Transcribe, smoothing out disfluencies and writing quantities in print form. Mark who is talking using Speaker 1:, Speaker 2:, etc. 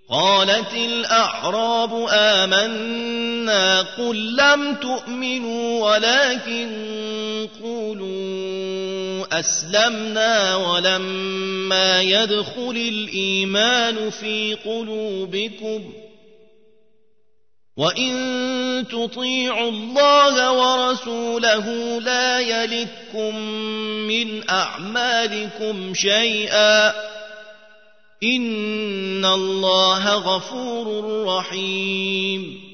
Speaker 1: قالت الأعراب آمنا قل لم تؤمنوا ولكن قولوا أسلمنا ولما يدخل الإيمان في قلوبكم وإن تطيعوا الله ورسوله لا يلتكم من أعمالكم شيئا إن الله غفور رحيم